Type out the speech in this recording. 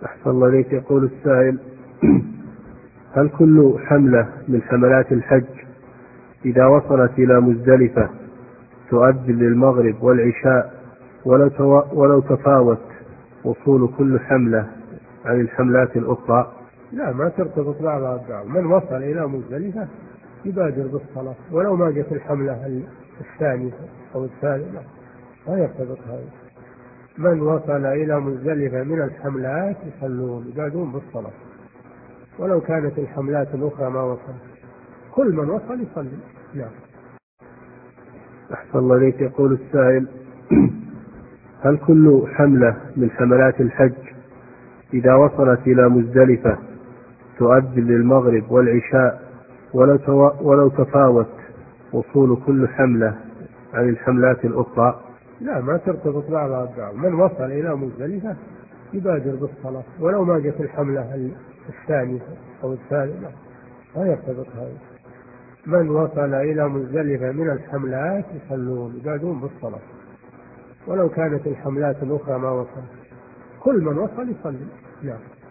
أحسن الله إليك. يقول السائل: هل كل حملة من حملات الحج إذا وصلت إلى مزدلفة تؤذن للمغرب والعشاء ولو تفاوت وصول كل حملة عن الحملات الأخرى؟ لا، ما ترتبط بعضها ببعض. من وصل إلى مزدلفة يبادر بالصلاة ولو ما جت الحملة الثانية أو الثالثة، لا يرتبط هذا. من وصل إلى مزدلفة من الحملات يصلون يبادرون بالصلاة ولو كانت الحملات الأخرى ما وصل. كل من وصل يصلي. نعم. أحسن الله إليك. يقول السائل: هل كل حملة من حملات الحج إذا وصلت إلى مزدلفة تؤذن للمغرب والعشاء ولو تفاوت وصول كل حملة عن الحملات الأخرى؟ لا، ما ترتبط بعضها ببعض. من وصل إلى مزدلفة يبادر بالصلاة ولو ما جت الحملة الثانية أو الثالثة، لا يرتبط هذا. من وصل إلى مزدلفة من الحملات يصلون يبادرون بالصلاة ولو كانت الحملات الأخرى ما وصل. كل من وصل يصلي. نعم.